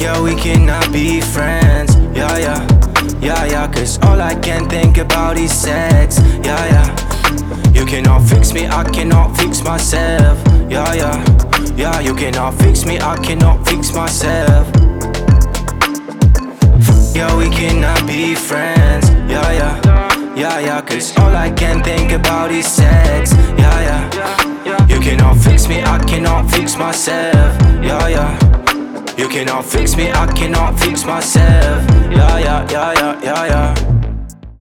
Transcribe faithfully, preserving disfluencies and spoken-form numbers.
Yeah, we cannot be friends. Yeah, yeah, yeah, yeah. Cause all I can think about is sex. Yeah, yeah. You cannot fix me, I cannot fix myself. Yeah, yeah, yeah. You cannot fix me, I cannot fix myself. Yeah, we cannot be friends. Yeah, yeah, yeah, yeah. Cause all I can think about is sex. Yeah, yeah. You cannot fix me, I cannot fix myself. Yeah, yeah. You cannot fix me, I cannot fix myself. Yeah, yeah, yeah, yeah, yeah, yeah.